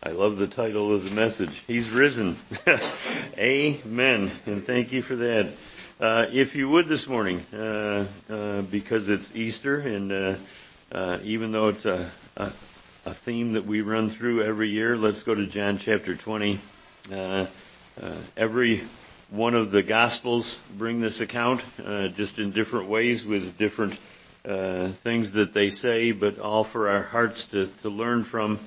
I love the title of the message. He's risen. Amen. And thank you for that. If you would this morning, because it's Easter, and even though it's a theme that we run through every year, let's go to John chapter 20. Every one of the Gospels bring this account, just in different ways with different things that they say, but all for our hearts to learn from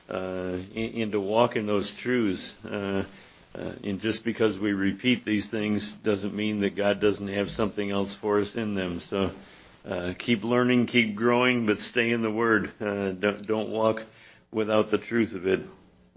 and to walk in those truths. And just because we repeat these things doesn't mean that God doesn't have something else for us in them. So keep learning, keep growing, but stay in the Word. Don't walk without the truth of it.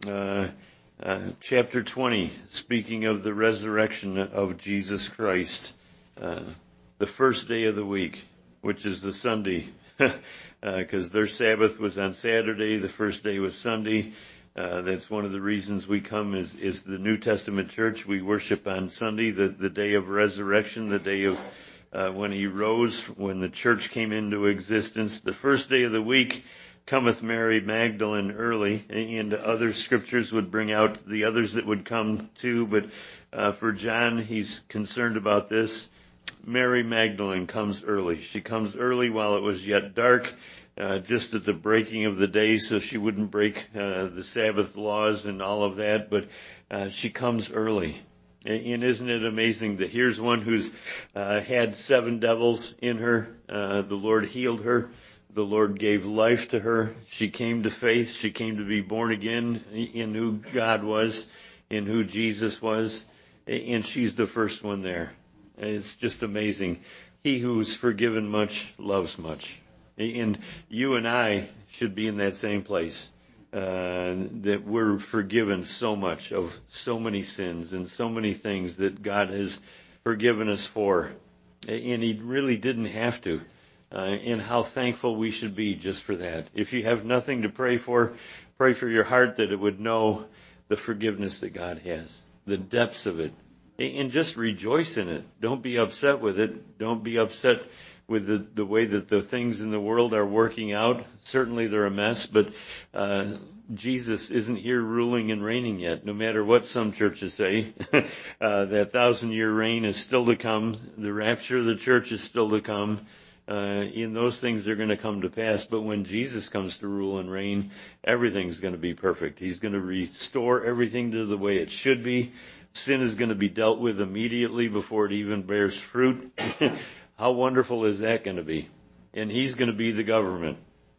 Chapter 20, speaking of the resurrection of Jesus Christ, the first day of the week, which is the Sunday, because their Sabbath was on Saturday, the first day was Sunday. That's one of the reasons we come is the New Testament church. We worship on Sunday, the day of resurrection, the day of when he rose, when the church came into existence. The first day of the week cometh Mary Magdalene early, and other scriptures would bring out the others that would come too, but for John, he's concerned about this. Mary Magdalene comes early. She comes early while it was yet dark, just at the breaking of the day, so she wouldn't break the Sabbath laws and all of that, but she comes early. And isn't it amazing that here's one who's had 7 devils in her. The Lord healed her. The Lord gave life to her. She came to faith. She came to be born again in who God was, in who Jesus was, and she's the first one there. It's just amazing. He who's forgiven much loves much. And you and I should be in that same place, that we're forgiven so much of so many sins and so many things that God has forgiven us for. And he really didn't have to. And how thankful we should be just for that. If you have nothing to pray for your heart that it would know the forgiveness that God has, the depths of it. And just rejoice in it. Don't be upset with it. Don't be upset with the way that the things in the world are working out. Certainly they're a mess, but Jesus isn't here ruling and reigning yet, no matter what some churches say. That 1,000-year reign is still to come. The rapture of the church is still to come. In those things are going to come to pass. But when Jesus comes to rule and reign, everything's going to be perfect. He's going to restore everything to the way it should be. Sin is going to be dealt with immediately before it even bears fruit. How wonderful is that going to be? And he's going to be the government.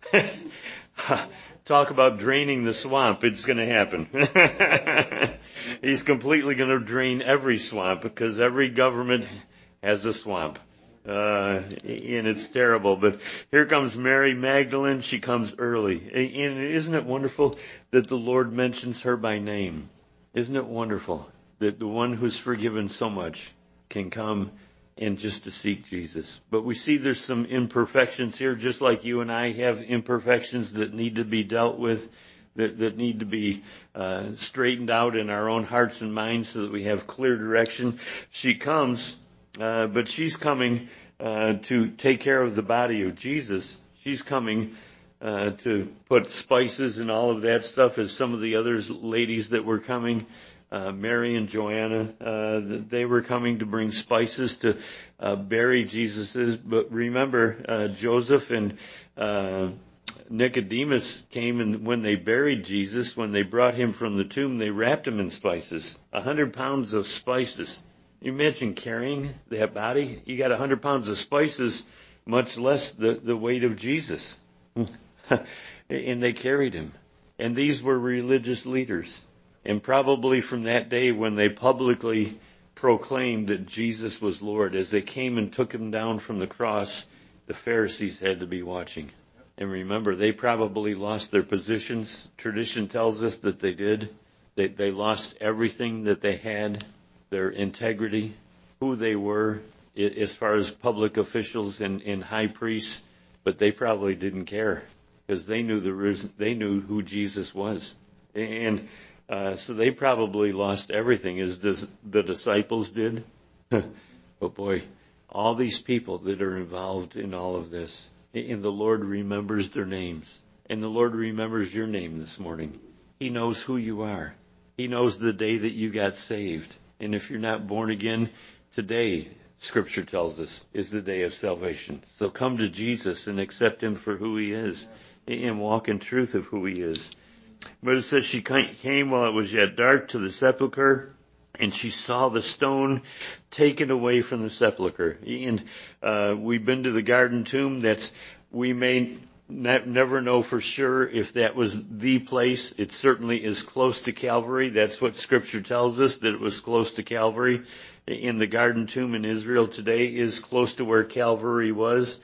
Talk about draining the swamp. It's going to happen. He's completely going to drain every swamp, because every government has a swamp. And it's terrible. But here comes Mary Magdalene. She comes early. And isn't it wonderful that the Lord mentions her by name? Isn't it wonderful that the one who's forgiven so much can come and just to seek Jesus? But we see there's some imperfections here, just like you and I have imperfections that need to be dealt with, that need to be straightened out in our own hearts and minds so that we have clear direction. She comes, but she's coming to take care of the body of Jesus. She's coming to put spices and all of that stuff, as some of the other ladies that were coming, Mary and Joanna, they were coming to bring spices to bury Jesus's. But remember, Joseph and Nicodemus came, and when they buried Jesus, when they brought him from the tomb, they wrapped him in spices, 100 pounds of spices. You imagine carrying that body? You got 100 pounds of spices, much less the weight of Jesus. And they carried him. And these were religious leaders. And probably from that day when they publicly proclaimed that Jesus was Lord, as they came and took him down from the cross, the Pharisees had to be watching. And remember, they probably lost their positions. Tradition tells us that they did. They lost everything that they had, their integrity, who they were as far as public officials and high priests. But they probably didn't care, because they knew who Jesus was. And so they probably lost everything, as the disciples did. But boy, all these people that are involved in all of this, and the Lord remembers their names. And the Lord remembers your name this morning. He knows who you are. He knows the day that you got saved. And if you're not born again, today, Scripture tells us, is the day of salvation. So come to Jesus and accept Him for who He is and walk in truth of who He is. But it says she came while it was yet dark to the sepulchre, and she saw the stone taken away from the sepulchre. And we've been to the garden tomb. We may never know for sure if that was the place. It certainly is close to Calvary. That's what Scripture tells us, that it was close to Calvary. In the garden tomb in Israel today is close to where Calvary was.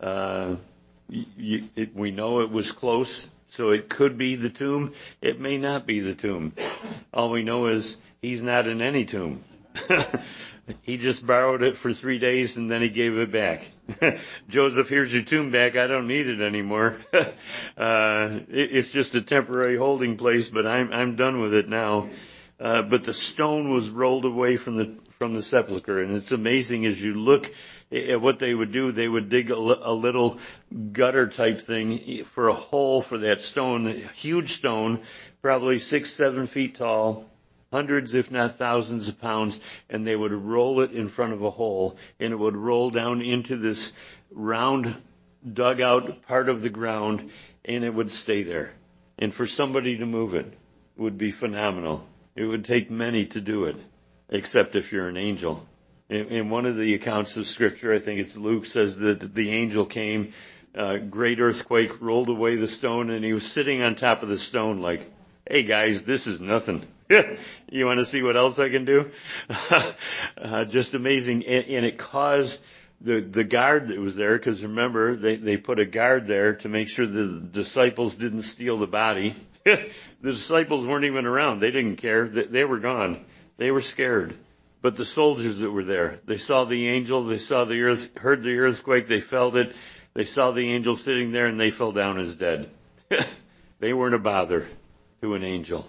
We know it was close, so it could be the tomb. It may not be the tomb. All we know is He's not in any tomb. He just borrowed it for 3 days and then He gave it back. Joseph, here's your tomb back. I don't need it anymore. It's just a temporary holding place, but I'm done with it now. But the stone was rolled away from the sepulchre, and it's amazing as you look at what they would do. They would dig a little gutter type thing for a hole for that stone, a huge stone, probably 6-7 feet tall, hundreds if not thousands of pounds, and they would roll it in front of a hole, and it would roll down into this round dugout part of the ground, and it would stay there. And for somebody to move it would be phenomenal. It would take many to do it, except if you're an angel. In one of the accounts of Scripture, I think it's Luke, says that the angel came, great earthquake, rolled away the stone, and he was sitting on top of the stone like, hey guys, this is nothing. You want to see what else I can do? Just amazing. And it caused the guard that was there, because remember, they put a guard there to make sure the disciples didn't steal the body. The disciples weren't even around. They didn't care. They were gone. They were scared. But the soldiers that were there, they saw the angel, they saw the earth, heard the earthquake, they felt it. They saw the angel sitting there and they fell down as dead. They weren't a bother to an angel.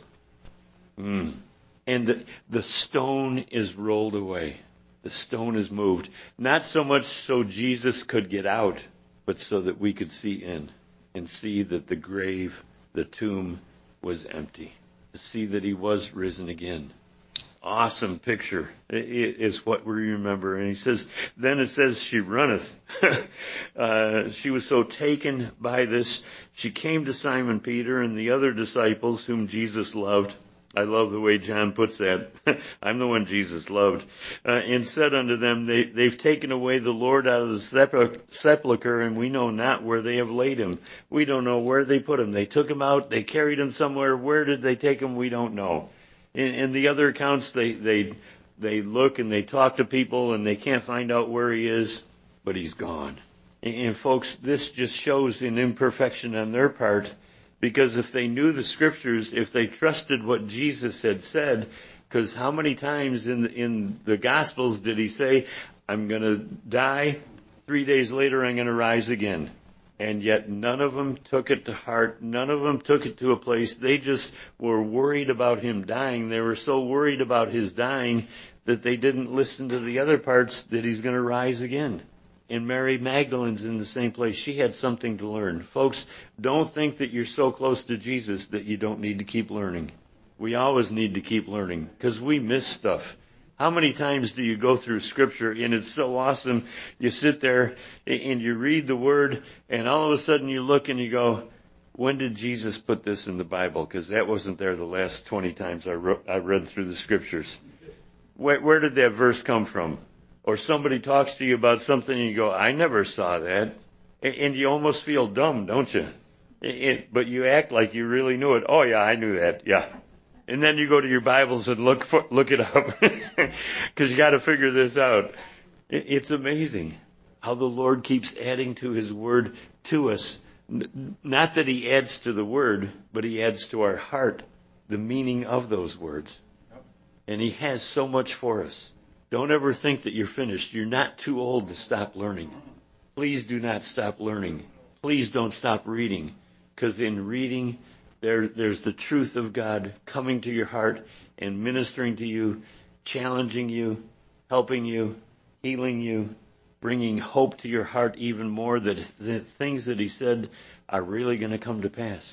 And the stone is rolled away. The stone is moved. Not so much so Jesus could get out, but so that we could see in and see that the grave, the tomb, was empty. To see that He was risen again. Awesome picture is what we remember. And he says, then it says she runneth. She was so taken by this. She came to Simon Peter and the other disciples whom Jesus loved. I love the way John puts that. I'm the one Jesus loved. And said unto them, they've taken away the Lord out of the sepulchre, and we know not where they have laid Him. We don't know where they put Him. They took Him out. They carried Him somewhere. Where did they take Him? We don't know. In the other accounts, they look and they talk to people and they can't find out where He is, but He's gone. And folks, this just shows an imperfection on their part, because if they knew the Scriptures, if they trusted what Jesus had said, because how many times in the Gospels did He say, I'm going to die, 3 days later I'm going to rise again? And yet none of them took it to heart. None of them took it to a place. They just were worried about Him dying. They were so worried about His dying that they didn't listen to the other parts, that He's going to rise again. And Mary Magdalene's in the same place. She had something to learn. Folks, don't think that you're so close to Jesus that you don't need to keep learning. We always need to keep learning, because we miss stuff. How many times do you go through Scripture and it's so awesome, you sit there and you read the Word and all of a sudden you look and you go, when did Jesus put this in the Bible? Because that wasn't there the last 20 times I read through the Scriptures. Where did that verse come from? Or somebody talks to you about something and you go, I never saw that. And you almost feel dumb, don't you? But you act like you really knew it. Oh yeah, I knew that. Yeah. And then you go to your Bibles and look it up, because you got to figure this out. It's amazing how the Lord keeps adding to His Word to us. Not that He adds to the Word, but He adds to our heart the meaning of those words. And He has so much for us. Don't ever think that you're finished. You're not too old to stop learning. Please do not stop learning. Please don't stop reading, because in reading, there's the truth of God coming to your heart and ministering to you, challenging you, helping you, healing you, bringing hope to your heart even more, that the things that He said are really going to come to pass.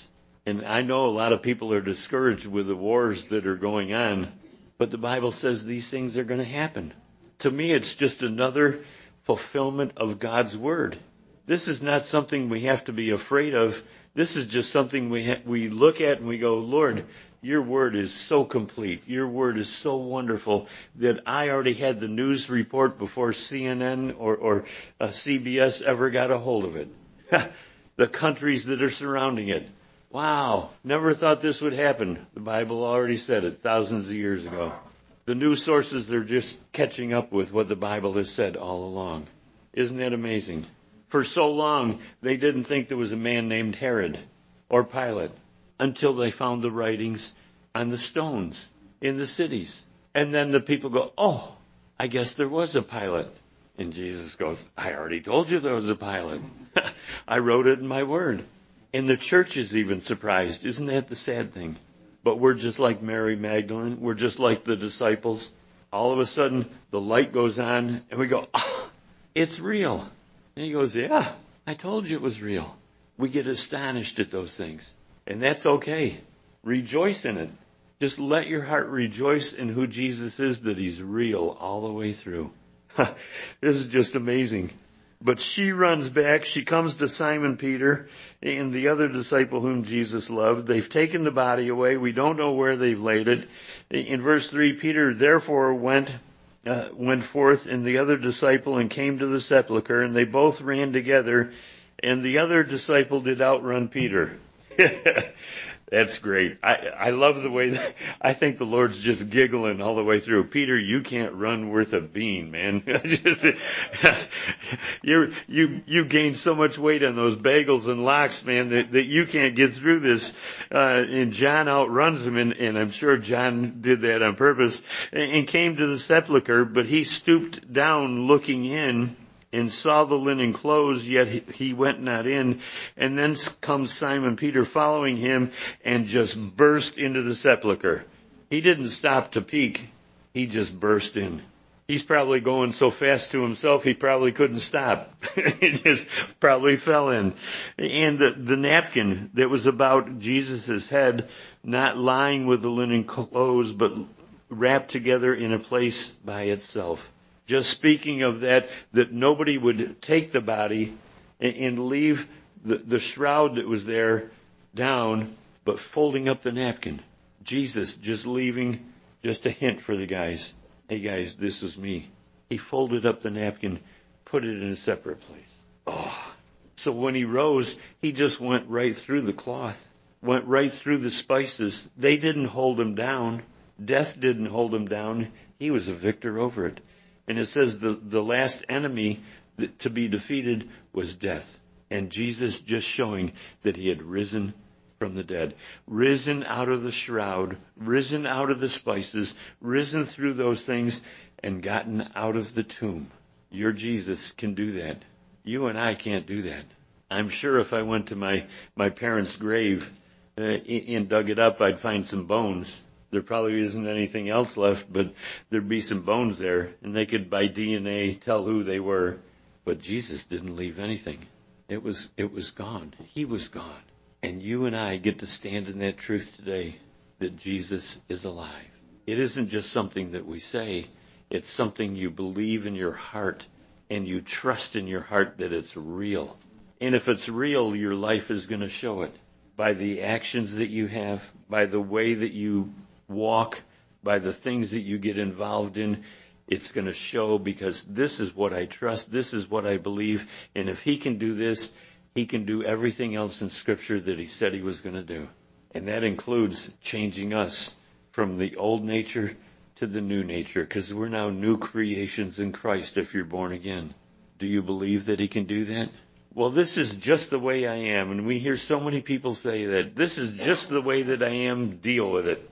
And I know a lot of people are discouraged with the wars that are going on, but the Bible says these things are going to happen. To me, it's just another fulfillment of God's word. This is not something we have to be afraid of. This is just something we look at and we go, Lord, your word is so complete. Your word is so wonderful that I already had the news report before CNN or CBS ever got a hold of it. The countries that are surrounding it. Wow, never thought this would happen. The Bible already said it thousands of years ago. The news sources are just catching up with what the Bible has said all along. Isn't that amazing? For so long, they didn't think there was a man named Herod or Pilate until they found the writings on the stones in the cities. And then the people go, oh, I guess there was a Pilate. And Jesus goes, I already told you there was a Pilate. I wrote it in my word. And the church is even surprised. Isn't that the sad thing? But we're just like Mary Magdalene. We're just like the disciples. All of a sudden, the light goes on, and we go, oh, it's real. And he goes, yeah, I told you it was real. We get astonished at those things. And that's okay. Rejoice in it. Just let your heart rejoice in who Jesus is, that he's real all the way through. This is just amazing. But she runs back. She comes to Simon Peter and the other disciple whom Jesus loved. They've taken the body away. We don't know where they've laid it. In verse 3, Peter therefore went forth and the other disciple and came to the sepulchre, and they both ran together, and the other disciple did outrun Peter. That's great. I love the way I think the Lord's just giggling all the way through. Peter, you can't run worth a bean, man. You gained so much weight on those bagels and lox, man, that you can't get through this. And John outruns him, and I'm sure John did that on purpose, and came to the sepulchre, but he stooped down looking in, and saw the linen clothes, yet he went not in. And then comes Simon Peter following him and just burst into the sepulchre. He didn't stop to peek. He just burst in. He's probably going so fast to himself, he probably couldn't stop. He just probably fell in. And the napkin that was about Jesus' head, not lying with the linen clothes, but wrapped together in a place by itself. Just speaking of that nobody would take the body and leave the shroud that was there down, but folding up the napkin. Jesus just leaving just a hint for the guys. Hey guys, this was me. He folded up the napkin, put it in a separate place. Oh. So when he rose, he just went right through the cloth, went right through the spices. They didn't hold him down. Death didn't hold him down. He was a victor over it. And it says the last enemy to be defeated was death. And Jesus just showing that he had risen from the dead. Risen out of the shroud, risen out of the spices, risen through those things, and gotten out of the tomb. Your Jesus can do that. You and I can't do that. I'm sure if I went to my parents' grave and dug it up, I'd find some bones. There probably isn't anything else left, but there'd be some bones there, and they could, by DNA, tell who they were. But Jesus didn't leave anything. It was gone. He was gone. And you and I get to stand in that truth today, that Jesus is alive. It isn't just something that we say. It's something you believe in your heart, and you trust in your heart that it's real. And if it's real, your life is going to show it. By the actions that you have, by the way that you walk, by the things that you get involved in, it's going to show, because this is what I trust, this is what I believe, and if he can do this, he can do everything else in Scripture that he said he was going to do. And that includes changing us from the old nature to the new nature, because we're now new creations in Christ if you're born again. Do you believe that he can do that? Well, this is just the way I am, and we hear so many people say that. This is just the way that I am, deal with it.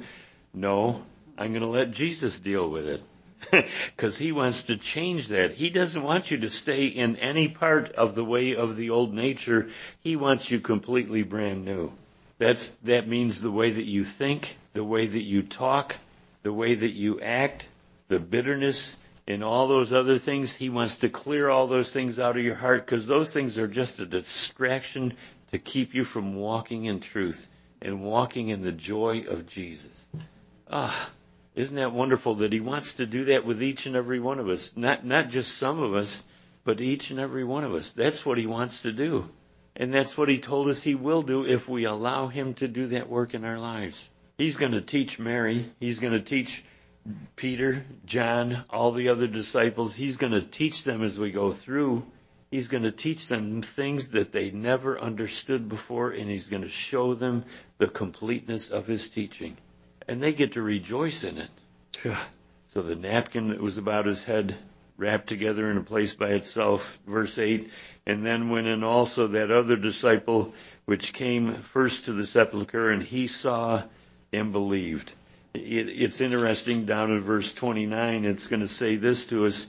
No, I'm going to let Jesus deal with it, because he wants to change that. He doesn't want you to stay in any part of the way of the old nature. He wants you completely brand new. That means the way that you think, the way that you talk, the way that you act, the bitterness, and all those other things. He wants to clear all those things out of your heart, because those things are just a distraction to keep you from walking in truth and walking in the joy of Jesus. Isn't that wonderful that he wants to do that with each and every one of us? Not just some of us, but each and every one of us. That's what he wants to do. And that's what he told us he will do if we allow him to do that work in our lives. He's going to teach Mary. He's going to teach Peter, John, all the other disciples. He's going to teach them as we go through. He's going to teach them things that they never understood before, and he's going to show them the completeness of his teaching. And they get to rejoice in it. So the napkin that was about his head, wrapped together in a place by itself, verse 8, and then went in also that other disciple which came first to the sepulchre, and he saw and believed. It's interesting, down in verse 29, it's going to say this to us.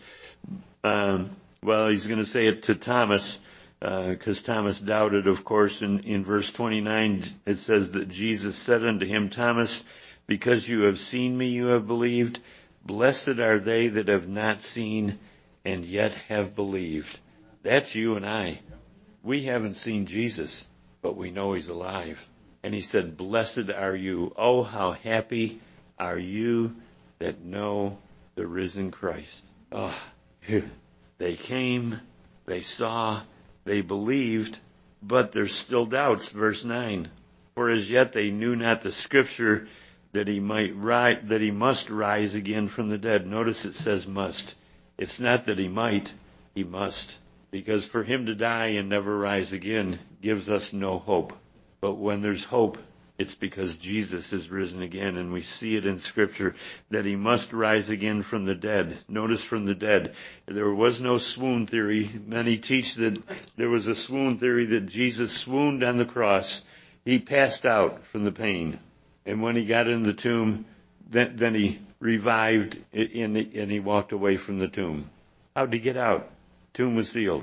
He's going to say it to Thomas, because Thomas doubted, of course. In verse 29, it says that Jesus said unto him, Thomas, because you have seen me, you have believed. Blessed are they that have not seen and yet have believed. That's you and I. We haven't seen Jesus, but we know he's alive. And he said, blessed are you. Oh, how happy are you that know the risen Christ. They came, they saw, they believed, but there's still doubts. Verse 9, for as yet they knew not the scripture that he must rise again from the dead. Notice it says must. It's not that he might, he must. Because for him to die and never rise again gives us no hope. But when there's hope, it's because Jesus is risen again, and we see it in Scripture that he must rise again from the dead. Notice from the dead. There was no swoon theory. Many teach that there was a swoon theory that Jesus swooned on the cross. He passed out from the pain. And when he got in the tomb, then he revived and he walked away from the tomb. How'd he get out? Tomb was sealed.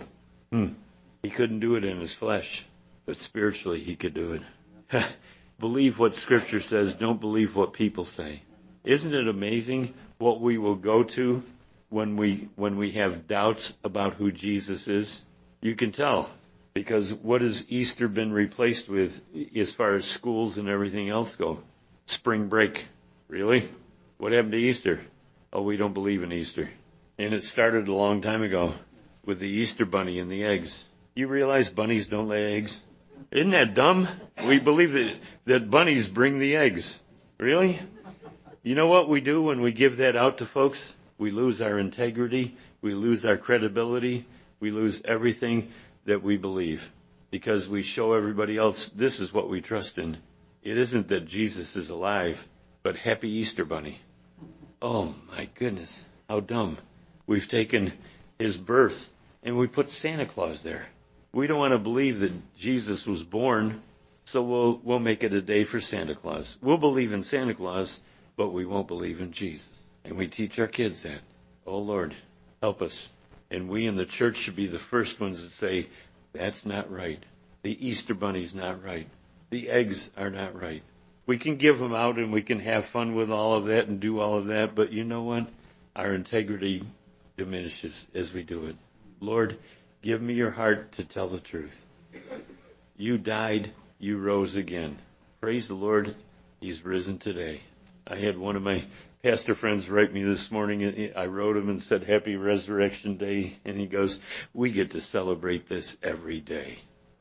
He couldn't do it in his flesh, but spiritually he could do it. Believe what Scripture says. Don't believe what people say. Isn't it amazing what we will go to when we have doubts about who Jesus is? You can tell, because what has Easter been replaced with as far as schools and everything else go? Spring break. Really? What happened to Easter? Oh, we don't believe in Easter. And it started a long time ago with the Easter bunny and the eggs. You realize bunnies don't lay eggs? Isn't that dumb? We believe that bunnies bring the eggs. Really? You know what we do when we give that out to folks? We lose our integrity. We lose our credibility. We lose everything that we believe, because we show everybody else this is what we trust in. It isn't that Jesus is alive, but happy Easter bunny. Oh my goodness, how dumb. We've taken his birth and we put Santa Claus there. We don't want to believe that Jesus was born, so we'll make it a day for Santa Claus. We'll believe in Santa Claus, but we won't believe in Jesus. And we teach our kids that. Oh Lord, help us. And we in the church should be the first ones that say, that's not right. The Easter bunny's not right. The eggs are not right. We can give them out and we can have fun with all of that and do all of that, but you know what? Our integrity diminishes as we do it. Lord, give me your heart to tell the truth. You died, you rose again. Praise the Lord, he's risen today. I had one of my pastor friends write me this morning. I wrote him and said, Happy Resurrection Day. And he goes, we get to celebrate this every day.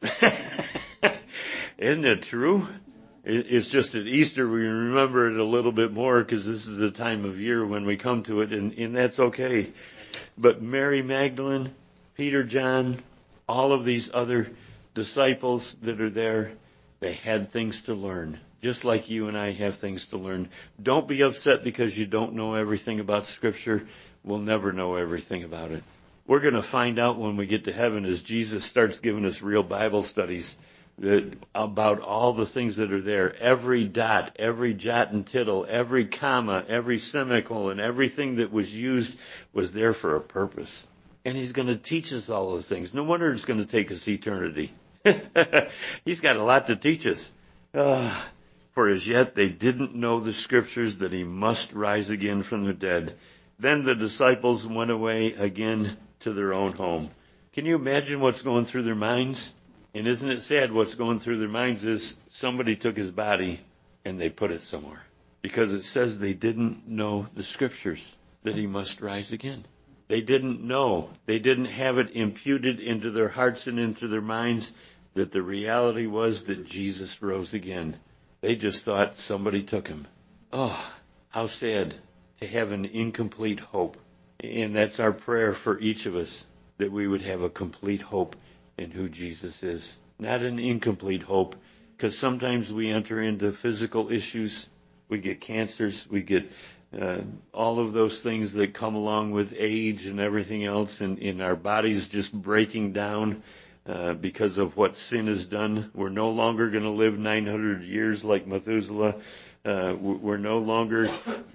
Isn't it true? It's just at Easter we remember it a little bit more because this is the time of year when we come to it, and that's okay. But Mary Magdalene, Peter, John, all of these other disciples that are there, they had things to learn, just like you and I have things to learn. Don't be upset because you don't know everything about Scripture. We'll never know everything about it. We're going to find out when we get to heaven as Jesus starts giving us real Bible studies about all the things that are there. Every dot, every jot and tittle, every comma, every semicolon, everything that was used was there for a purpose. And he's going to teach us all those things. No wonder it's going to take us eternity. He's got a lot to teach us. For as yet they didn't know the Scriptures that he must rise again from the dead. Then the disciples went away again to their own home. Can you imagine what's going through their minds? And isn't it sad what's going through their minds is somebody took his body and they put it somewhere. Because it says they didn't know the scriptures, that he must rise again. They didn't know. They didn't have it imputed into their hearts and into their minds that the reality was that Jesus rose again. They just thought somebody took him. Oh, how sad to have an incomplete hope. And that's our prayer for each of us, that we would have a complete hope in who Jesus is. Not an incomplete hope, because sometimes we enter into physical issues. We get cancers, we get all of those things that come along with age and everything else, and in our bodies just breaking down because of what sin has done. We're no longer going to live 900 years like Methuselah. We're no longer...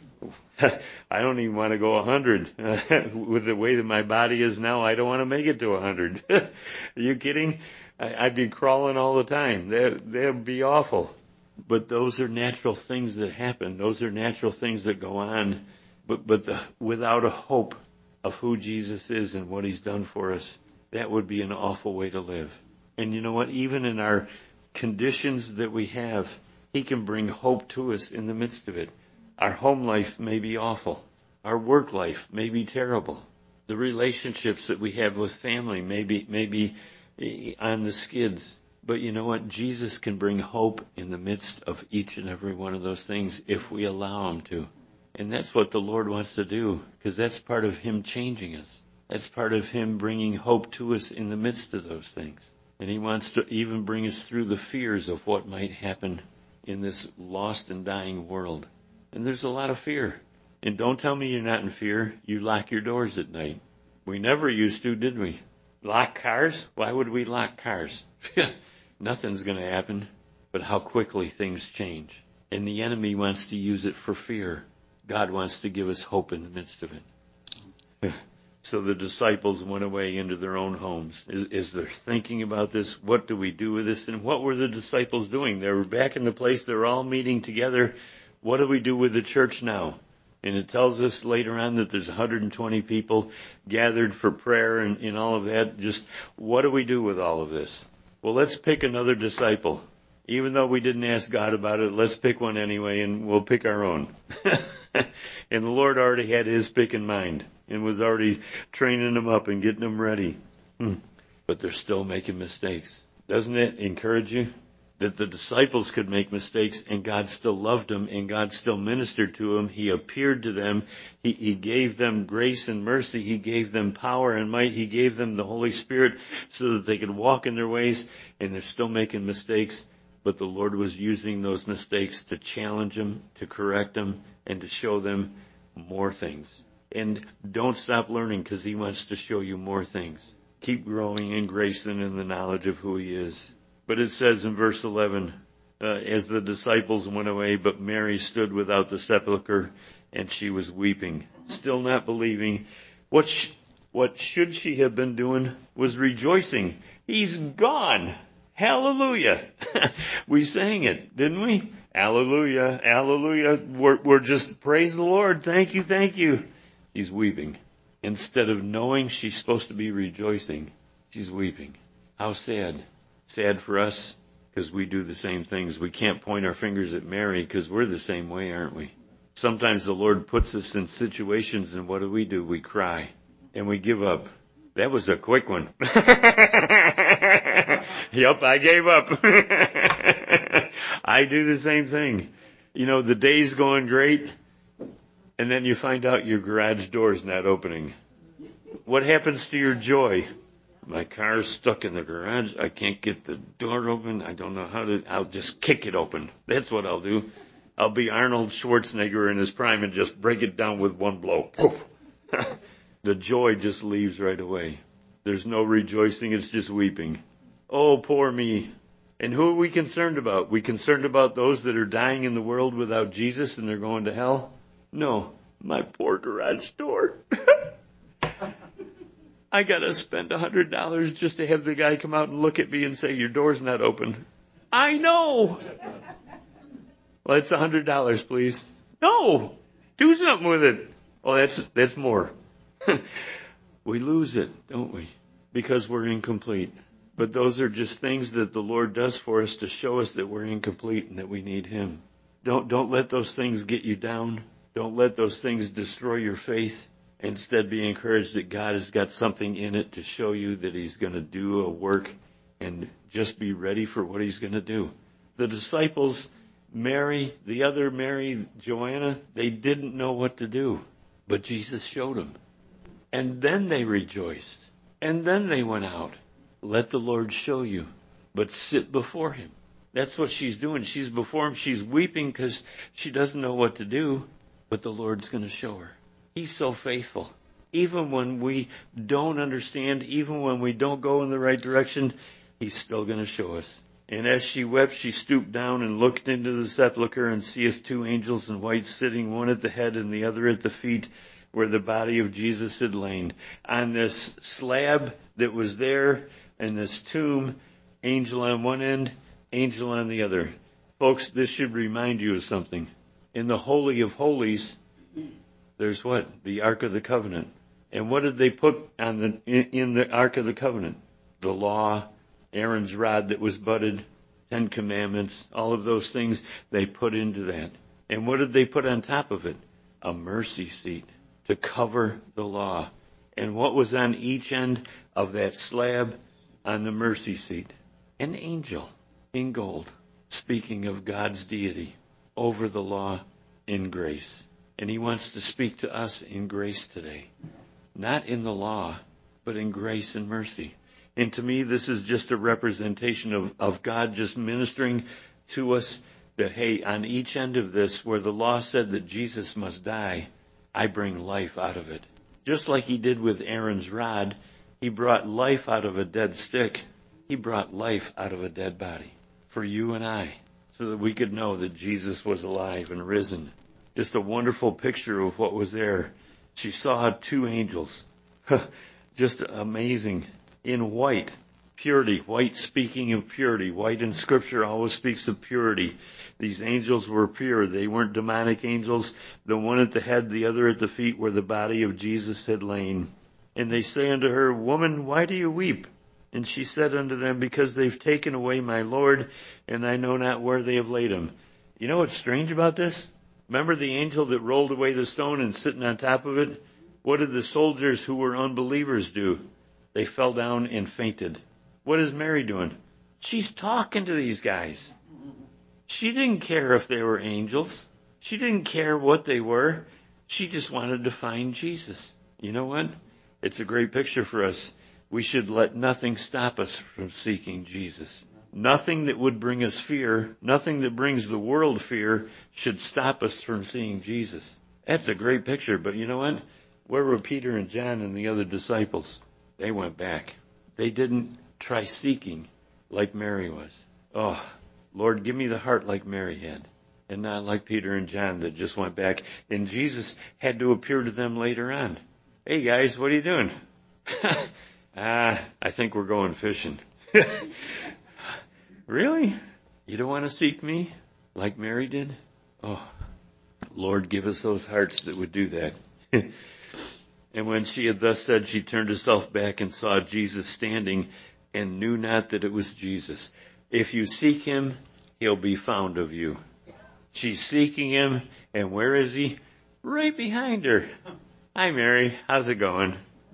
I don't even want to go 100. With the way that my body is now, I don't want to make it to 100. Are you kidding? I'd be crawling all the time. That'd be awful. But those are natural things that happen. Those are natural things that go on. But without a hope of who Jesus is and what he's done for us, that would be an awful way to live. And you know what? Even in our conditions that we have, he can bring hope to us in the midst of it. Our home life may be awful. Our work life may be terrible. The relationships that we have with family may be on the skids. But you know what? Jesus can bring hope in the midst of each and every one of those things if we allow him to. And that's what the Lord wants to do, because that's part of him changing us. That's part of him bringing hope to us in the midst of those things. And he wants to even bring us through the fears of what might happen in this lost and dying world. And there's a lot of fear. And don't tell me you're not in fear. You lock your doors at night. We never used to, did we? Lock cars? Why would we lock cars? Nothing's going to happen. But how quickly things change. And the enemy wants to use it for fear. God wants to give us hope in the midst of it. So the disciples went away into their own homes. As they're thinking about this, what do we do with this? And what were the disciples doing? They were back in the place. They're all meeting together. What do we do with the church now? And it tells us later on that there's 120 people gathered for prayer and all of that. Just what do we do with all of this? Well, let's pick another disciple. Even though we didn't ask God about it, let's pick one anyway, and we'll pick our own. And the Lord already had his pick in mind and was already training them up and getting them ready. But they're still making mistakes. Doesn't it encourage you? That the disciples could make mistakes and God still loved them and God still ministered to them. He appeared to them. He gave them grace and mercy. He gave them power and might. He gave them the Holy Spirit so that they could walk in their ways, and they're still making mistakes. But the Lord was using those mistakes to challenge them, to correct them, and to show them more things. And don't stop learning, because he wants to show you more things. Keep growing in grace and in the knowledge of who he is. But it says in verse 11, as the disciples went away, but Mary stood without the sepulchre, and she was weeping, still not believing. What should she have been doing was rejoicing. He's gone. Hallelujah. We sang it, didn't we? Hallelujah, hallelujah. We're just praise the Lord. Thank you, thank you. She's weeping. Instead of knowing she's supposed to be rejoicing, she's weeping. How sad. Sad for us, because we do the same things. We can't point our fingers at Mary, because we're the same way, aren't we? Sometimes the Lord puts us in situations, and what do? We cry, and we give up. That was a quick one. Yep, I gave up. I do the same thing. You know, the day's going great, and then you find out your garage door's not opening. What happens to your joy? My car's stuck in the garage. I can't get the door open. I don't know how to. I'll just kick it open. That's what I'll do. I'll be Arnold Schwarzenegger in his prime and just break it down with one blow. Poof. The joy just leaves right away. There's no rejoicing. It's just weeping. Oh, poor me. And who are we concerned about? We concerned about those that are dying in the world without Jesus and they're going to hell? No. My poor garage door. I got to spend $100 just to have the guy come out and look at me and say, your door's not open. I know. Well, it's $100, please. No. Do something with it. Oh, that's more. We lose it, don't we? Because we're incomplete. But those are just things that the Lord does for us to show us that we're incomplete and that we need Him. Don't let those things get you down. Don't let those things destroy your faith. Instead, be encouraged that God has got something in it to show you that He's going to do a work, and just be ready for what He's going to do. The disciples, Mary, the other Mary, Joanna, they didn't know what to do, but Jesus showed them. And then they rejoiced. And then they went out. Let the Lord show you, but sit before Him. That's what she's doing. She's before Him. She's weeping because she doesn't know what to do, but the Lord's going to show her. He's so faithful. Even when we don't understand, even when we don't go in the right direction, He's still going to show us. And as she wept, she stooped down and looked into the sepulchre, and seeth two angels in white sitting, one at the head and the other at the feet, where the body of Jesus had lain. On this slab that was there, in this tomb, angel on one end, angel on the other. Folks, this should remind you of something. In the Holy of Holies, there's what? The Ark of the Covenant. And what did they put on in the Ark of the Covenant? The law, Aaron's rod that was budded, 10 Commandments, all of those things they put into that. And what did they put on top of it? A mercy seat to cover the law. And what was on each end of that slab on the mercy seat? An angel in gold, speaking of God's deity over the law in grace. And He wants to speak to us in grace today. Not in the law, but in grace and mercy. And to me, this is just a representation of God just ministering to us that, hey, on each end of this, where the law said that Jesus must die, I bring life out of it. Just like He did with Aaron's rod, He brought life out of a dead stick. He brought life out of a dead body for you and I, so that we could know that Jesus was alive and risen. Just a wonderful picture of what was there. She saw two angels. Just amazing. In white. Purity. White speaking of purity. White in Scripture always speaks of purity. These angels were pure. They weren't demonic angels. The one at the head, the other at the feet, where the body of Jesus had lain. And they say unto her, Woman, why do you weep? And she said unto them, Because they've taken away my Lord, and I know not where they have laid Him. You know what's strange about this? Remember the angel that rolled away the stone and sitting on top of it? What did the soldiers who were unbelievers do? They fell down and fainted. What is Mary doing? She's talking to these guys. She didn't care if they were angels. She didn't care what they were. She just wanted to find Jesus. You know what? It's a great picture for us. We should let nothing stop us from seeking Jesus. Nothing that would bring us fear, nothing that brings the world fear, should stop us from seeing Jesus. That's a great picture, but you know what? Where were Peter and John and the other disciples? They went back. They didn't try seeking like Mary was. Oh, Lord, give me the heart like Mary had, and not like Peter and John that just went back. And Jesus had to appear to them later on. Hey guys, what are you doing? I think we're going fishing. Really? You don't want to seek me like Mary did? Oh, Lord, give us those hearts that would do that. And when she had thus said, she turned herself back and saw Jesus standing, and knew not that it was Jesus. If you seek Him, He'll be found of you. She's seeking Him, and where is He? Right behind her. Hi, Mary. How's it going?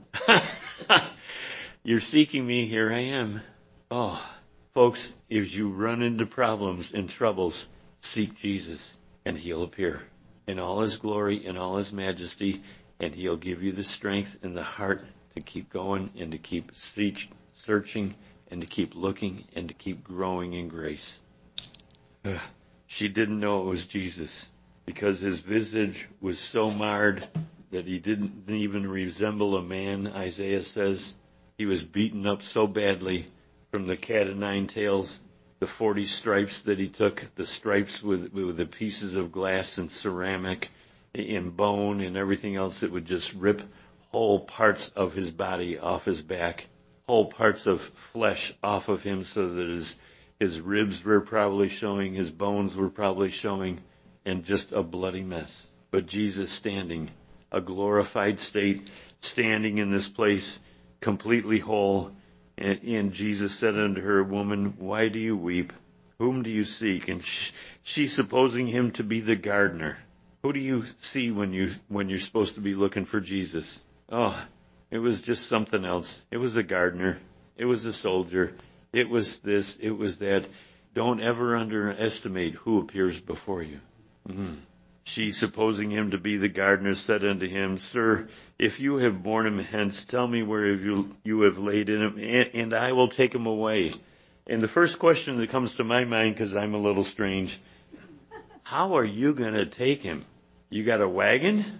You're seeking me. Here I am. Oh, folks, if you run into problems and troubles, seek Jesus, and He'll appear in all His glory, in all His majesty, and He'll give you the strength and the heart to keep going and to keep searching and to keep looking and to keep growing in grace. She didn't know it was Jesus because His visage was so marred that He didn't even resemble a man, Isaiah says. He was beaten up so badly from the cat o' nine tails, the 40 stripes that He took, the stripes with the pieces of glass and ceramic, in bone and everything else that would just rip whole parts of His body off His back, whole parts of flesh off of Him, so that his ribs were probably showing, His bones were probably showing, and just a bloody mess. But Jesus standing, a glorified state, standing in this place, completely whole, And Jesus said unto her, Woman, why do you weep? Whom do you seek? And she supposing him to be the gardener. Who do you see when you're supposed to be looking for Jesus? Oh, it was just something else. It was a gardener. It was a soldier. It was this. It was that. Don't ever underestimate who appears before you. Mm-hmm. She, supposing him to be the gardener, said unto him, Sir, if you have borne him hence, tell me where you have laid him, and I will take him away. And the first question that comes to my mind, because I'm a little strange, how are you going to take him? You got a wagon?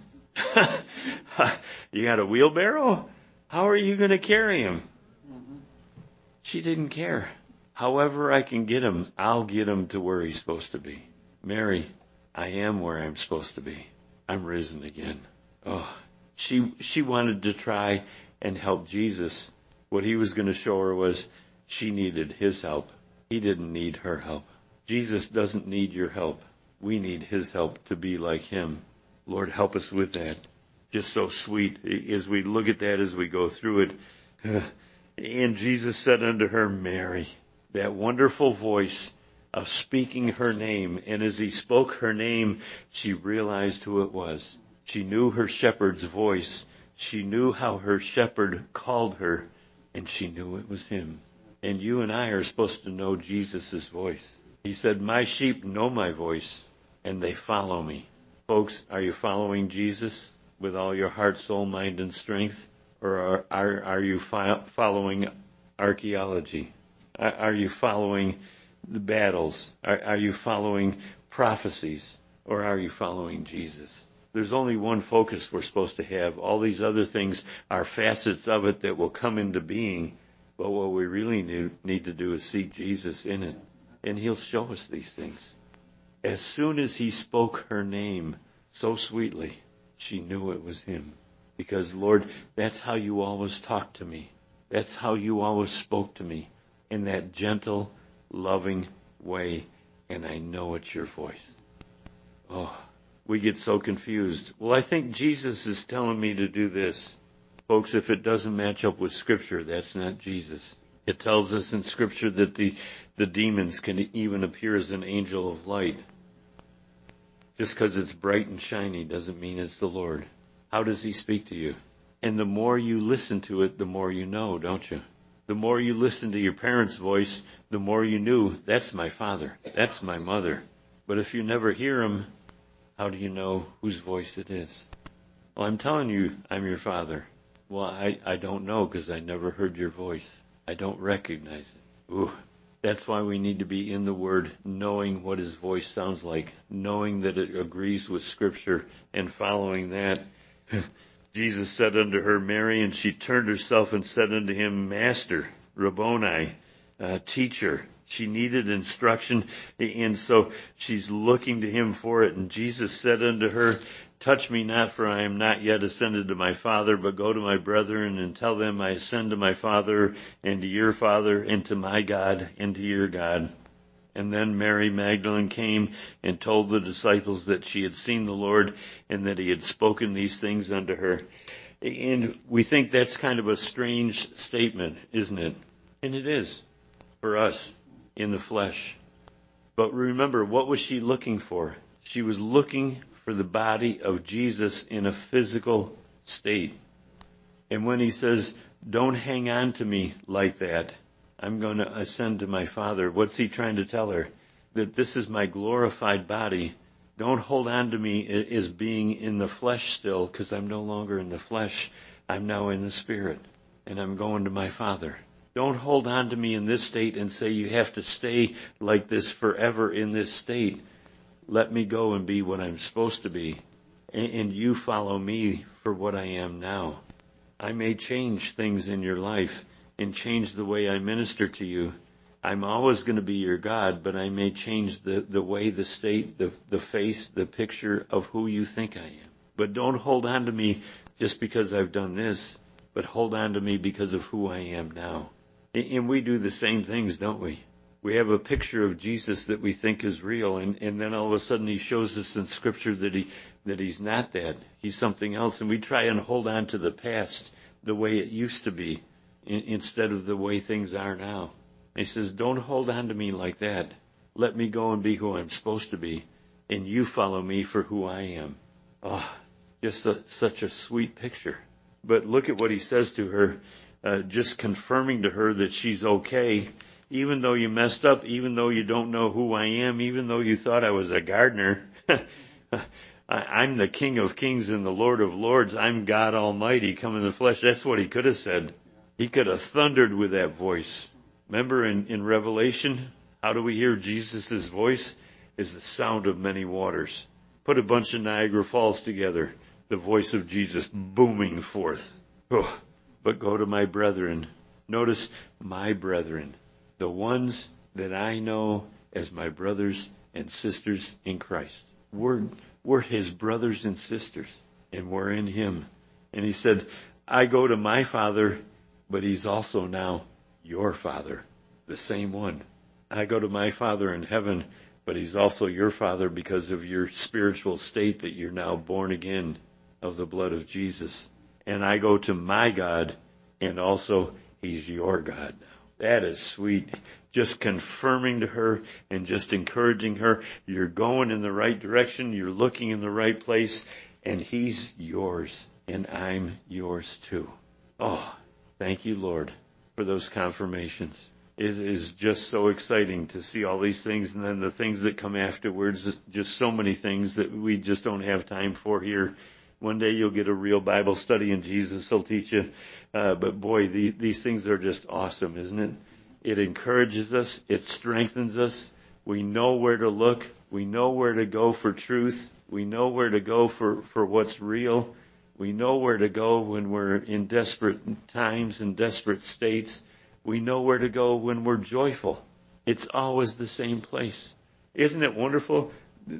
You got a wheelbarrow? How are you going to carry him? She didn't care. However I can get him, I'll get him to where he's supposed to be. Mary, I am where I'm supposed to be. I'm risen again. Oh, she wanted to try and help Jesus. What he was going to show her was she needed his help. He didn't need her help. Jesus doesn't need your help. We need his help to be like him. Lord, help us with that. Just so sweet as we look at that as we go through it. And Jesus said unto her, Mary, that wonderful voice of speaking her name. And as he spoke her name, she realized who it was. She knew her shepherd's voice. She knew how her shepherd called her, and she knew it was him. And you and I are supposed to know Jesus' voice. He said, my sheep know my voice, and they follow me. Folks, are you following Jesus with all your heart, soul, mind, and strength? Or are you following archaeology? Are you following the battles? Are you following prophecies? Or are you following Jesus? There's only one focus we're supposed to have. All these other things are facets of it that will come into being. But what we really need to do is seek Jesus in it. And he'll show us these things. As soon as he spoke her name so sweetly, she knew it was him. Because, Lord, that's how you always talked to me. That's how you always spoke to me. In that gentle, loving way. And I know it's your voice. Oh, we get so confused. Well, I think Jesus is telling me to do this. Folks, if it doesn't match up with Scripture, that's not Jesus. It tells us in Scripture that the demons can even appear as an angel of light. Just because it's bright and shiny doesn't mean it's the Lord. How does he speak to you? And the more you listen to it, the more you know, don't you? The more you listen to your parents' voice, the more you knew, that's my father, that's my mother. But if you never hear him, how do you know whose voice it is? Well, I'm telling you, I'm your father. Well, I don't know because I never heard your voice. I don't recognize it. Ooh, that's why we need to be in the Word, knowing what his voice sounds like, knowing that it agrees with Scripture, and following that. Jesus said unto her, Mary, and she turned herself and said unto him, Master, Rabboni, teacher. She needed instruction, and so she's looking to him for it. And Jesus said unto her, Touch me not, for I am not yet ascended to my Father, but go to my brethren and tell them I ascend to my Father and to your Father and to my God and to your God. And then Mary Magdalene came and told the disciples that she had seen the Lord and that he had spoken these things unto her. And we think that's kind of a strange statement, isn't it? And it is for us in the flesh. But remember, what was she looking for? She was looking for the body of Jesus in a physical state. And when he says, don't hang on to me like that, I'm going to ascend to my Father, what's he trying to tell her? That this is my glorified body. Don't hold on to me as being in the flesh still, because I'm no longer in the flesh. I'm now in the Spirit, and I'm going to my Father. Don't hold on to me in this state and say you have to stay like this forever in this state. Let me go and be what I'm supposed to be, and you follow me for what I am now. I may change things in your life and change the way I minister to you. I'm always going to be your God, but I may change the way, the state, the face, the picture of who you think I am. But don't hold on to me just because I've done this, but hold on to me because of who I am now. And we do the same things, don't we? We have a picture of Jesus that we think is real, and then all of a sudden he shows us in Scripture that he's not that. He's something else, and we try and hold on to the past the way it used to be. instead of the way things are now. He says, don't hold on to me like that. Let me go and be who I'm supposed to be, and you follow me for who I am. Oh, just such a sweet picture. But look at what he says to her, just confirming to her that she's okay, even though you messed up, even though you don't know who I am, even though you thought I was a gardener. I'm the King of Kings and the Lord of Lords. I'm God Almighty come in the flesh. That's what he could have said. He could have thundered with that voice. Remember in Revelation, how do we hear Jesus' voice? Is the sound of many waters. Put a bunch of Niagara Falls together. The voice of Jesus booming forth. Oh, but go to my brethren. Notice my brethren. The ones that I know as my brothers and sisters in Christ. We're his brothers and sisters, and we're in him. And he said, I go to my Father, but he's also now your Father, the same one. I go to my Father in heaven, but he's also your Father because of your spiritual state that you're now born again of the blood of Jesus. And I go to my God, and also he's your God now. That is sweet. Just confirming to her and just encouraging her. You're going in the right direction. You're looking in the right place. And he's yours. And I'm yours too. Oh, thank you, Lord, for those confirmations. It is just so exciting to see all these things. And then the things that come afterwards, just so many things that we just don't have time for here. One day you'll get a real Bible study and Jesus will teach you. But boy, these things are just awesome, isn't it? It encourages us. It strengthens us. We know where to look. We know where to go for truth. We know where to go for what's real. We know where to go when we're in desperate times and desperate states. We know where to go when we're joyful. It's always the same place. Isn't it wonderful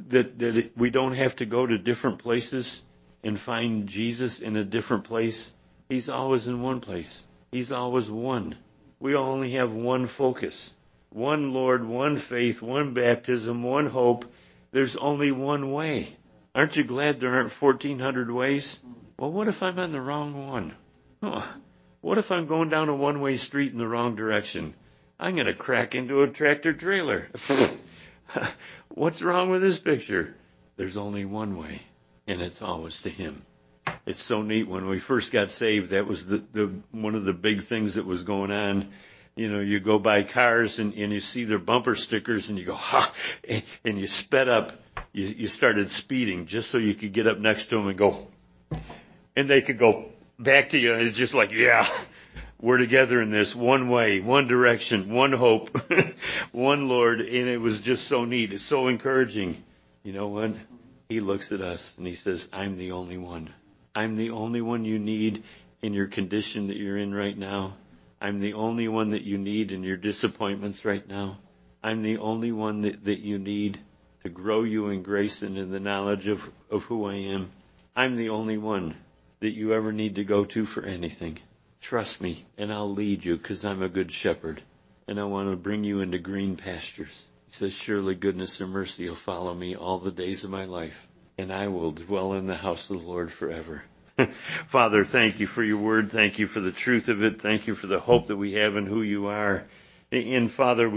that we don't have to go to different places and find Jesus in a different place? He's always in one place. He's always one. We only have one focus. One Lord, one faith, one baptism, one hope. There's only one way. Aren't you glad there aren't 1,400 ways? Well, what if I'm on the wrong one? Oh, what if I'm going down a one-way street in the wrong direction? I'm going to crack into a tractor trailer. What's wrong with this picture? There's only one way, and it's always to him. It's so neat. When we first got saved, that was the one of the big things that was going on. You know, you go by cars and you see their bumper stickers and you go, ha, and you sped up. You started speeding just so you could get up next to them and go, and they could go back to you. And it's just like, yeah, we're together in this one way, one direction, one hope, one Lord. And it was just so neat. It's so encouraging. You know what? He looks at us and he says, I'm the only one. I'm the only one you need in your condition that you're in right now. I'm the only one that you need in your disappointments right now. I'm the only one that you need to grow you in grace and in the knowledge of who I am. I'm the only one that you ever need to go to for anything. Trust me, and I'll lead you because I'm a good shepherd, and I want to bring you into green pastures. He says, surely goodness and mercy will follow me all the days of my life, and I will dwell in the house of the Lord forever. Father, thank you for your word. Thank you for the truth of it. Thank you for the hope that we have in who you are. And Father,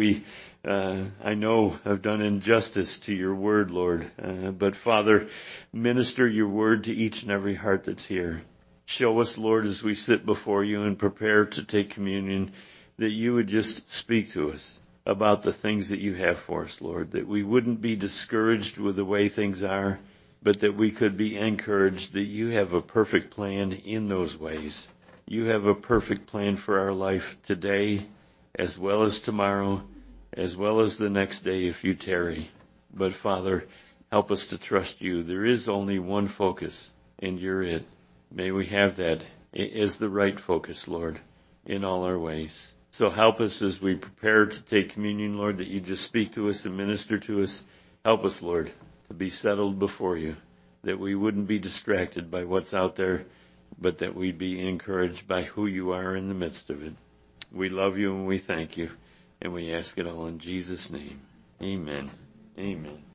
I know I've done injustice to your word, Lord. But Father, minister your word to each and every heart that's here. Show us, Lord, as we sit before you and prepare to take communion, that you would just speak to us about the things that you have for us, Lord, that we wouldn't be discouraged with the way things are, but that we could be encouraged that you have a perfect plan in those ways. You have a perfect plan for our life today, as well as tomorrow, as well as the next day if you tarry. But Father, help us to trust you. There is only one focus, and you're it. May we have that as the right focus, Lord, in all our ways. So help us as we prepare to take communion, Lord, that you just speak to us and minister to us. Help us, Lord, to be settled before you, that we wouldn't be distracted by what's out there, but that we'd be encouraged by who you are in the midst of it. We love you and we thank you, and we ask it all in Jesus' name. Amen. Amen.